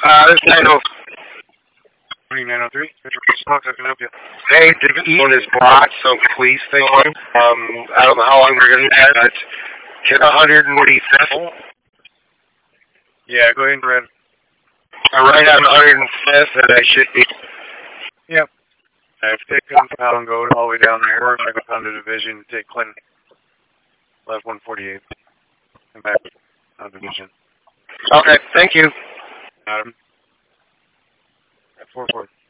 This is 90. 903. Metro Police Box, I can help you. Hey, the phone is blocked, so please stay on. I don't know how long we're going to have it. Hit 145th. Yeah, go ahead and read. I'm right on 105th, and I should be. Yep. I've taken Pound, go all the way down there, or I go down to Division, take Clinton. Left 148. And back on Division. Okay, thank you. Adam. 4-4.